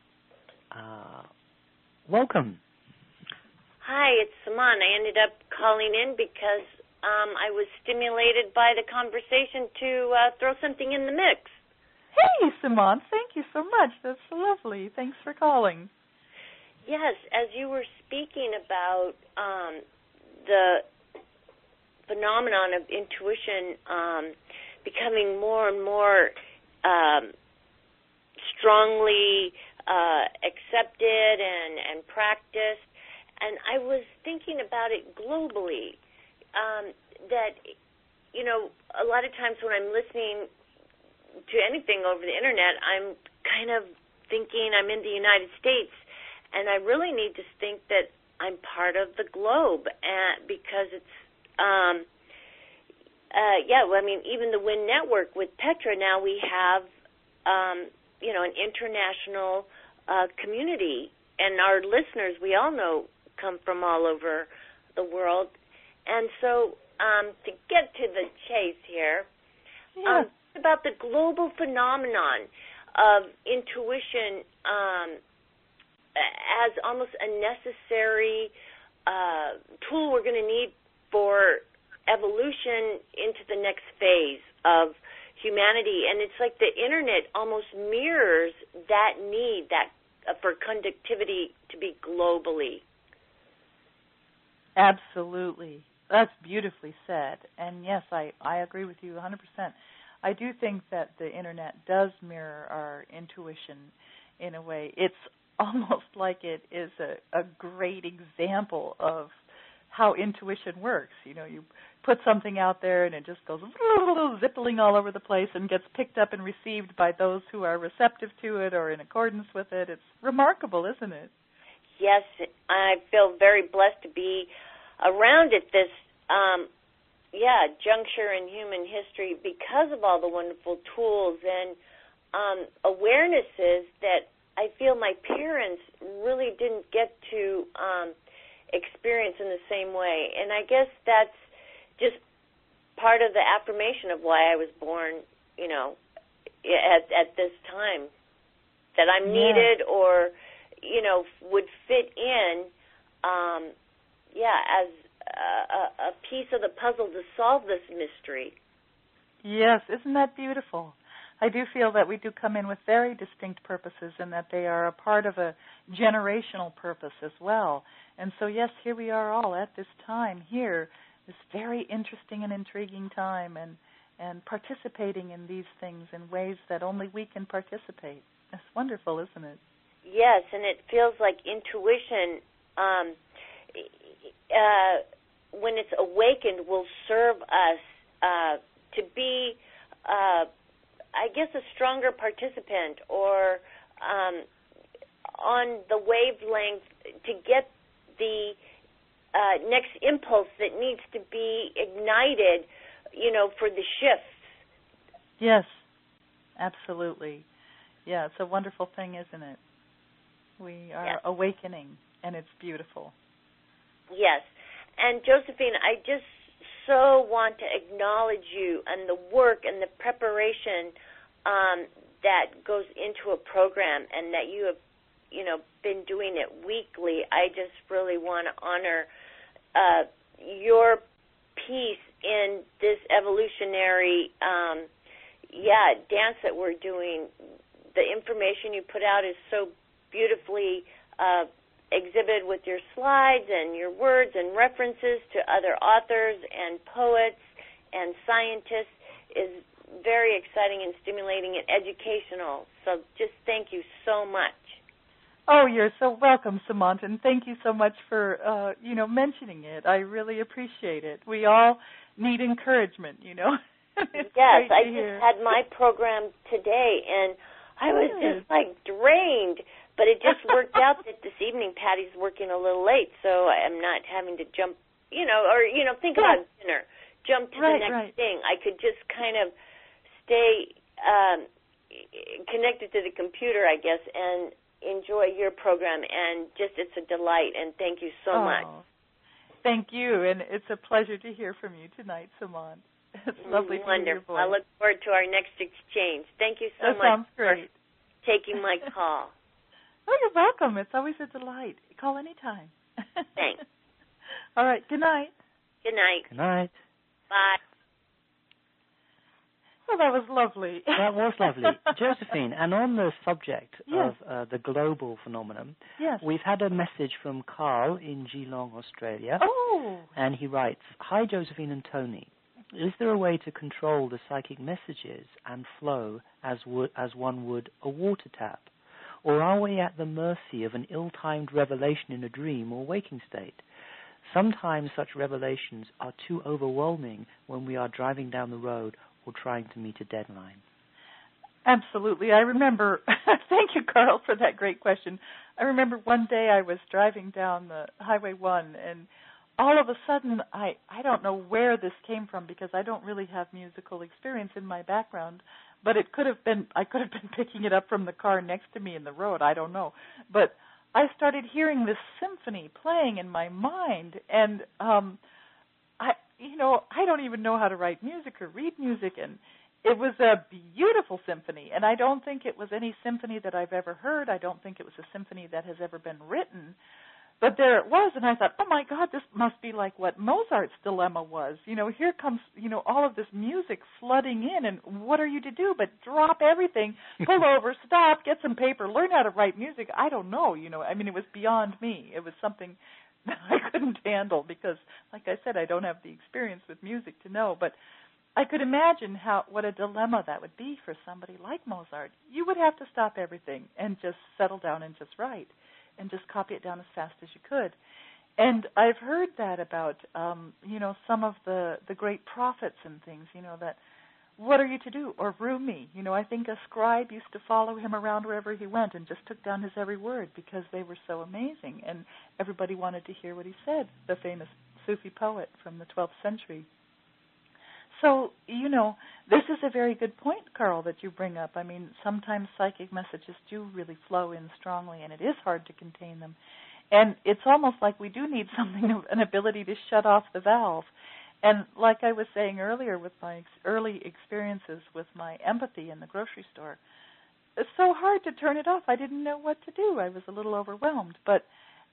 Welcome. Hi, it's Saman. I ended up calling in because I was stimulated by the conversation to throw something in the mix. Hey, Saman, thank you so much. That's lovely. Thanks for calling. Yes, as you were speaking about the phenomenon of intuition becoming more and more strongly accepted and practiced, and I was thinking about it globally, that, a lot of times when I'm listening to anything over the Internet, I'm kind of thinking I'm in the United States, and I really need to think that I'm part of the globe, because it's, even the WIN Network with Petra, now we have, an international community, and our listeners, we all know, come from all over the world. And so to get to the chase here, about the global phenomenon of intuition as almost a necessary tool we're going to need for evolution into the next phase of humanity. And it's like the Internet almost mirrors that need for conductivity to be globally. Absolutely. That's beautifully said. And yes, I agree with you 100%. I do think that the Internet does mirror our intuition in a way. It's almost like it is a great example of how intuition works. You put something out there and it just goes zipping all over the place and gets picked up and received by those who are receptive to it or in accordance with it. It's remarkable, isn't it? Yes, I feel very blessed to be around at this juncture in human history because of all the wonderful tools and awarenesses that I feel my parents really didn't get to experience in the same way. And I guess that's just part of the affirmation of why I was born, at this time, that I'm needed or, would fit in, as a piece of the puzzle to solve this mystery. Yes, isn't that beautiful? I do feel that we do come in with very distinct purposes and that they are a part of a generational purpose as well. And so, yes, here we are all at this time here, this very interesting and intriguing time, and participating in these things in ways that only we can participate. That's wonderful, isn't it? Yes, and it feels like intuition, when it's awakened, will serve us to be, I guess, a stronger participant, or on the wavelength to get the next impulse that needs to be ignited, for the shifts. Yes, absolutely. Yeah, it's a wonderful thing, isn't it? We are awakening, and it's beautiful. Yes. And Josephine, I just so want to acknowledge you and the work and the preparation that goes into a program, and that you have, been doing it weekly. I just really want to honor your piece in this evolutionary, dance that we're doing. The information you put out is so beautifully exhibited with your slides and your words and references to other authors and poets and scientists is very exciting and stimulating and educational. So just thank you so much. Oh, you're so welcome, Samantha, and thank you so much for, mentioning it. I really appreciate it. We all need encouragement, Yes, I just had my program today, and I was just, drained. But it just worked out that this evening Patty's working a little late, so I'm not having to jump, think about dinner, jump to the next thing. I could just kind of stay connected to the computer, I guess, and enjoy your program. And just, it's a delight, and thank you so much. Thank you, and it's a pleasure to hear from you tonight, Samantha. It's lovely to hear your voice. I look forward to our next exchange. Thank you so much sounds great. for taking my call. Oh, you're welcome. It's always a delight. Call anytime. Thanks. All right. Good night. Good night. Good night. Bye. Oh, that was lovely. That was lovely. Josephine, and on the subject of the global phenomenon, we've had a message from Carl in Geelong, Australia. Oh. And he writes, "Hi, Josephine and Tony. Is there a way to control the psychic messages and flow as one would a water tap? Or are we at the mercy of an ill-timed revelation in a dream or waking state? Sometimes such revelations are too overwhelming when we are driving down the road or trying to meet a deadline." Absolutely. I remember, thank you, Carl, for that great question. I remember one day I was driving down the Highway 1, and all of a sudden, I don't know where this came from because I don't really have musical experience in my background, but I could have been picking it up from the car next to me in the road. I don't know. But I started hearing this symphony playing in my mind, and I don't even know how to write music or read music, and it was a beautiful symphony, and I don't think it was any symphony that I've ever heard. I don't think it was a symphony that has ever been written. But there it was, and I thought, oh, my God, this must be like what Mozart's dilemma was. Here comes, all of this music flooding in, and what are you to do but drop everything, pull over, stop, get some paper, learn how to write music? I don't know, it was beyond me. It was something that I couldn't handle because, like I said, I don't have the experience with music to know. But I could imagine what a dilemma that would be for somebody like Mozart. You would have to stop everything and just settle down and just write, and just copy it down as fast as you could. And I've heard that about, some of the great prophets and things, that what are you to do? Or Rumi, I think a scribe used to follow him around wherever he went and just took down his every word because they were so amazing. And everybody wanted to hear what he said, the famous Sufi poet from the 12th century. So, this is a very good point, Carl, that you bring up. Sometimes psychic messages do really flow in strongly, and it is hard to contain them. And it's almost like we do need an ability to shut off the valve. And like I was saying earlier with my early experiences with my empathy in the grocery store, it's so hard to turn it off. I didn't know what to do. I was a little overwhelmed. But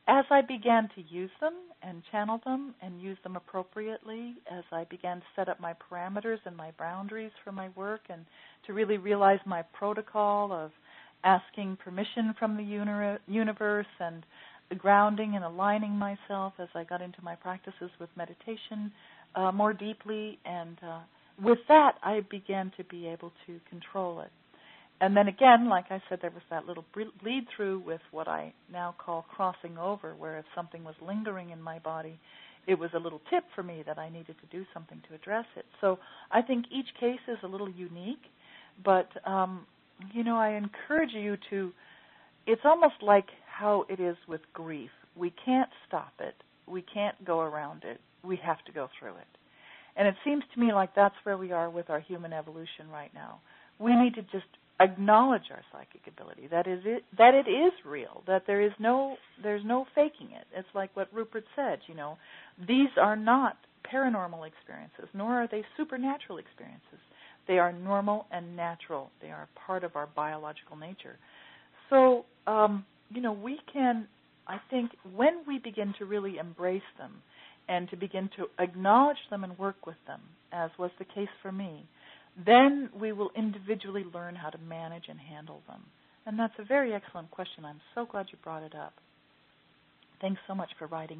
as I began to use them and channel them and use them appropriately, as I began to set up my parameters and my boundaries for my work and to really realize my protocol of asking permission from the universe and grounding and aligning myself as I got into my practices with meditation more deeply, and with that I began to be able to control it. And then again, like I said, there was that little bleed through with what I now call crossing over, where if something was lingering in my body, it was a little tip for me that I needed to do something to address it. So I think each case is a little unique, but I encourage you to, it's almost like how it is with grief. We can't stop it. We can't go around it. We have to go through it. And it seems to me like that's where we are with our human evolution right now. We need to just acknowledge our psychic ability, that it is real, that there's no faking it. It's like what Rupert said, these are not paranormal experiences, nor are they supernatural experiences. They are normal and natural. They are part of our biological nature. So, we can, I think, when we begin to really embrace them and to begin to acknowledge them and work with them, as was the case for me, then we will individually learn how to manage and handle them. And that's a very excellent question. I'm so glad you brought it up. Thanks so much for writing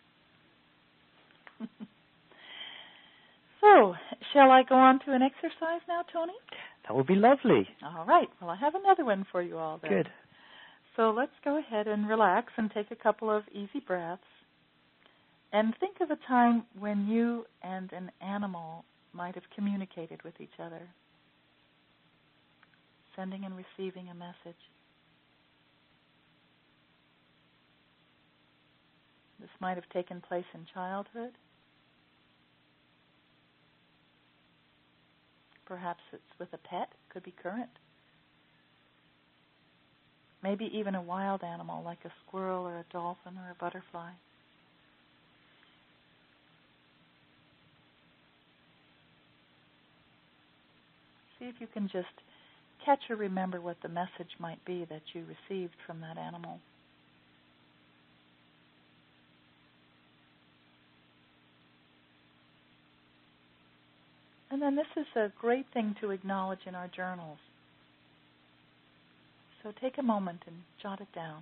in. So, shall I go on to an exercise now, Tony? That would be lovely. All right. Well, I have another one for you all then. Good. So let's go ahead and relax and take a couple of easy breaths. And think of a time when you and an animal might have communicated with each other, sending and receiving a message. This might have taken place in childhood. Perhaps it's with a pet, could be current. Maybe even a wild animal like a squirrel or a dolphin or a butterfly. See if you can just catch or remember what the message might be that you received from that animal. And then this is a great thing to acknowledge in our journals. So take a moment and jot it down.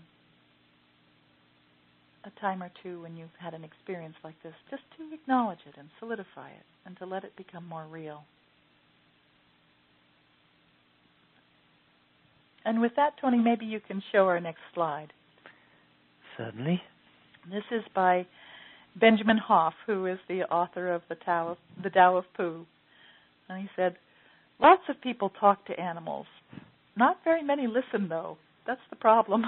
A time or two when you've had an experience like this, just to acknowledge it and solidify it and to let it become more real. And with that, Tony, maybe you can show our next slide. Certainly. This is by Benjamin Hoff, who is the author of the Tao of Pooh. And he said, lots of people talk to animals. Not very many listen, though. That's the problem.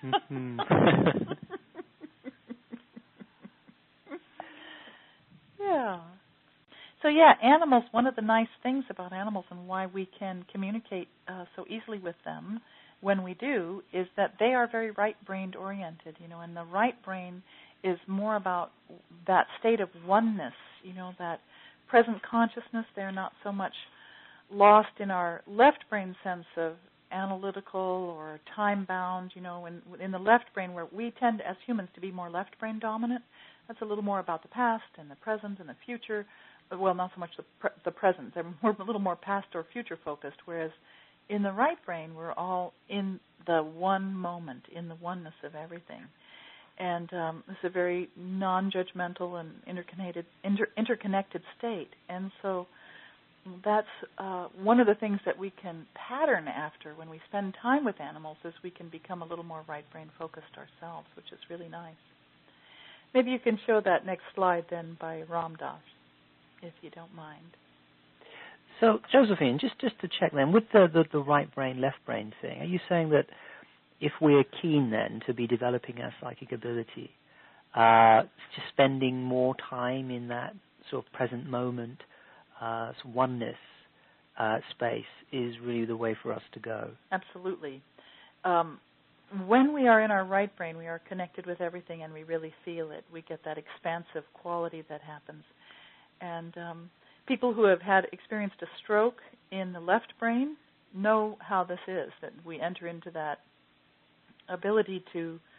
Yeah. So, animals, one of the nice things about animals and why we can communicate so easily with them when we do is that they are very right-brained oriented, and the right brain is more about that state of oneness, that present consciousness. They're not so much lost in our left brain sense of analytical or time-bound, in the left brain where we tend as humans to be more left brain dominant. That's a little more about the past and the present and the future. Well, not so much the present. They're a little more past or future focused, whereas in the right brain, we're all in the one moment, in the oneness of everything. And it's a very non-judgmental and interconnected state. And so that's one of the things that we can pattern after when we spend time with animals is we can become a little more right brain focused ourselves, which is really nice. Maybe you can show that next slide then by Ram Dass, if you don't mind. So, Josephine, just to check then, with the right brain, left brain thing, are you saying that if we're keen then to be developing our psychic ability, just spending more time in that sort of present moment, oneness space is really the way for us to go? Absolutely. When we are in our right brain, we are connected with everything and we really feel it. We get that expansive quality that happens. And people who have experienced a stroke in the left brain know how this is, that we enter into that ability to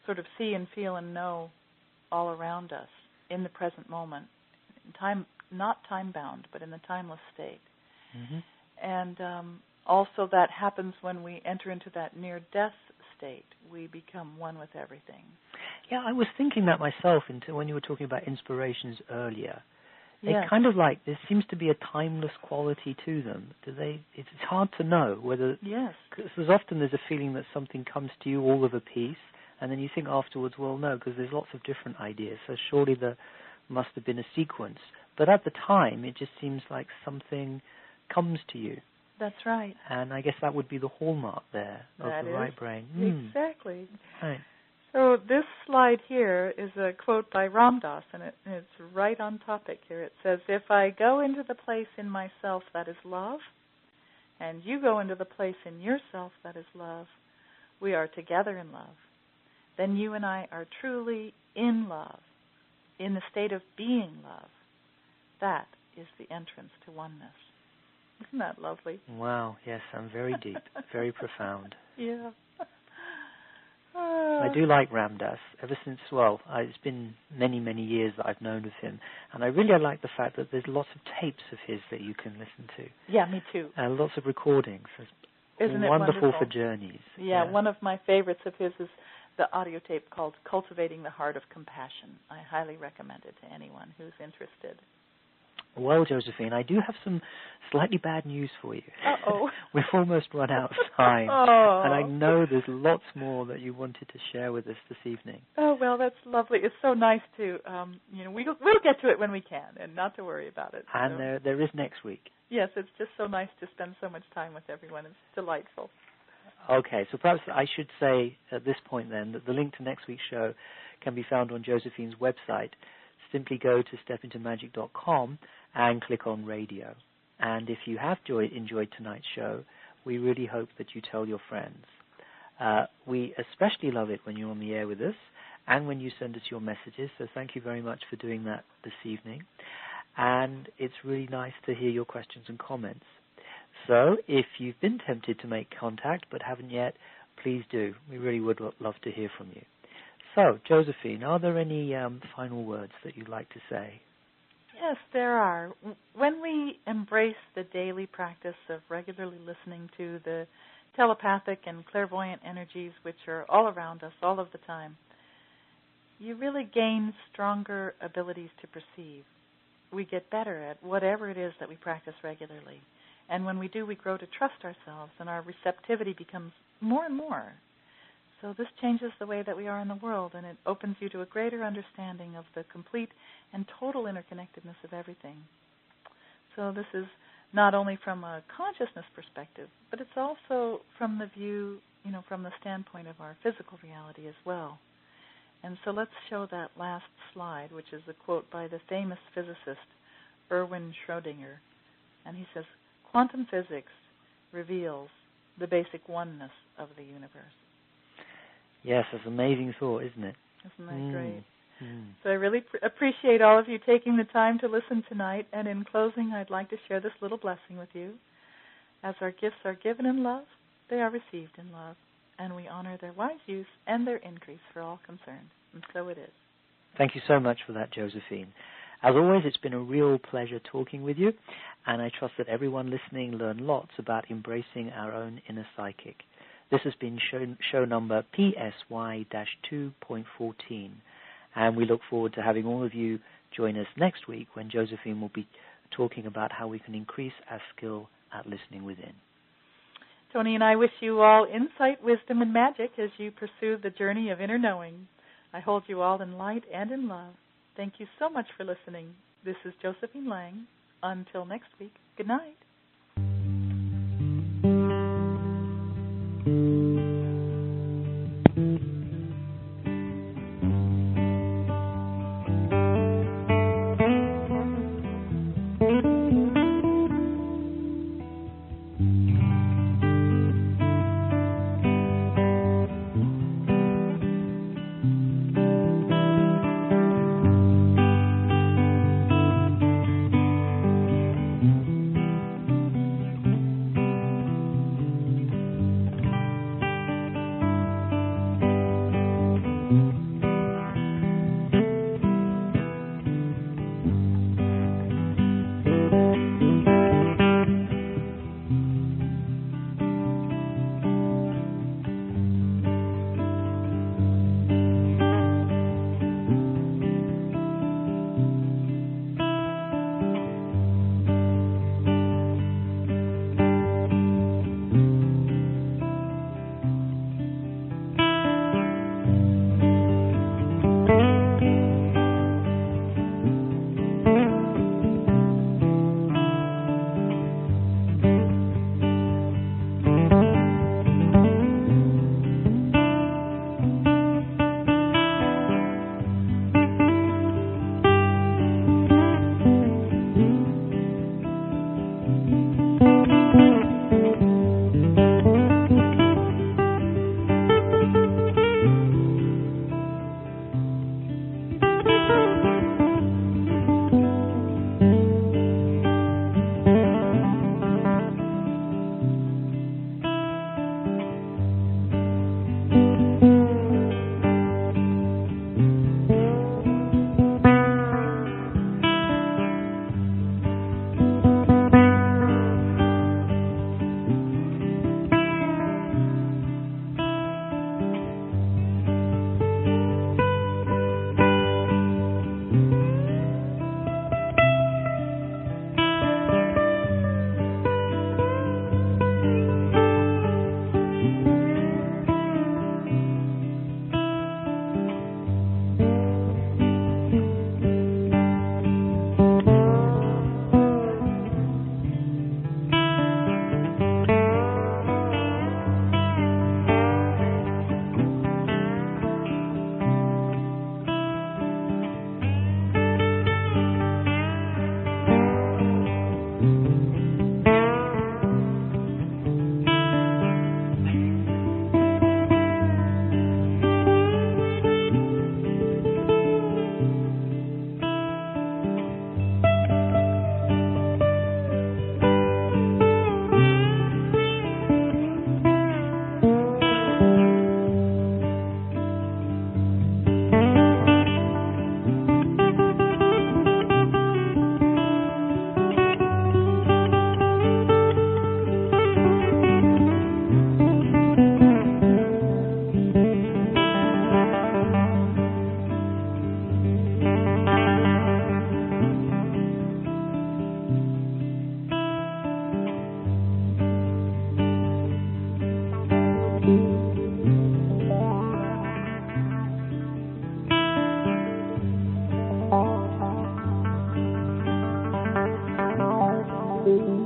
sort of see and feel and know all around us in the present moment, time, not time-bound, but in the timeless state. Mm-hmm. And also that happens when we enter into that near-death state. We become one with everything. Yeah, I was thinking that myself when you were talking about inspirations earlier. Yes. They kind of like, there seems to be a timeless quality to them. It's hard to know whether... Yes. Because often there's a feeling that something comes to you all of a piece, and then you think afterwards, well, no, because there's lots of different ideas, so surely there must have been a sequence. But at the time, it just seems like something comes to you. That's right. And I guess that would be the hallmark there of the right brain. Exactly. Right. So this slide here is a quote by Ram Dass, and it's right on topic here. It says, "If I go into the place in myself that is love, and you go into the place in yourself that is love, we are together in love. Then you and I are truly in love, in the state of being love. That is the entrance to oneness." Isn't that lovely? Wow, yes, and very deep, very profound. Yeah. I do like Ram Dass ever since, it's been many, many years that I've known of him, and I really like the fact that there's lots of tapes of his that you can listen to. Yeah, me too. And lots of recordings. Isn't it wonderful for journeys. Yeah, one of my favorites of his is the audio tape called Cultivating the Heart of Compassion. I highly recommend it to anyone who's interested. Well, Josephine, I do have some slightly bad news for you. Uh-oh. We've almost run out of time. Oh. And I know there's lots more that you wanted to share with us this evening. Oh, well, that's lovely. It's so nice to, we'll get to it when we can, and not to worry about it. And there is next week. Yes, it's just so nice to spend so much time with everyone. It's delightful. Okay, so perhaps I should say at this point then that the link to next week's show can be found on Josephine's website. Simply go to stepintomagic.com and click on radio. And if you have enjoyed tonight's show, we really hope that you tell your friends. We especially love it when you're on the air with us and when you send us your messages, so thank you very much for doing that this evening. And it's really nice to hear your questions and comments. So if you've been tempted to make contact but haven't yet, please do. We really would love to hear from you. So, Josephine, are there any final words that you'd like to say? Yes, there are. When we embrace the daily practice of regularly listening to the telepathic and clairvoyant energies which are all around us all of the time, you really gain stronger abilities to perceive. We get better at whatever it is that we practice regularly. And when we do, we grow to trust ourselves, and our receptivity becomes more and more. So this changes the way that we are in the world, and it opens you to a greater understanding of the complete and total interconnectedness of everything. So this is not only from a consciousness perspective, but it's also from the view, from the standpoint of our physical reality as well. And so let's show that last slide, which is a quote by the famous physicist Erwin Schrödinger. And he says, "Quantum physics reveals the basic oneness of the universe." Yes, that's an amazing thought, isn't it? Isn't that great? So I really appreciate all of you taking the time to listen tonight. And in closing, I'd like to share this little blessing with you. As our gifts are given in love, they are received in love. And we honor their wise use and their increase for all concerned. And so it is. Thank you so much for that, Josephine. As always, it's been a real pleasure talking with you. And I trust that everyone listening learned lots about embracing our own inner psychic. This has been show number PSY-2.14, and we look forward to having all of you join us next week when Josephine will be talking about how we can increase our skill at listening within. Tony and I wish you all insight, wisdom, and magic as you pursue the journey of inner knowing. I hold you all in light and in love. Thank you so much for listening. This is Josephine Lang. Until next week, good night. Thank you.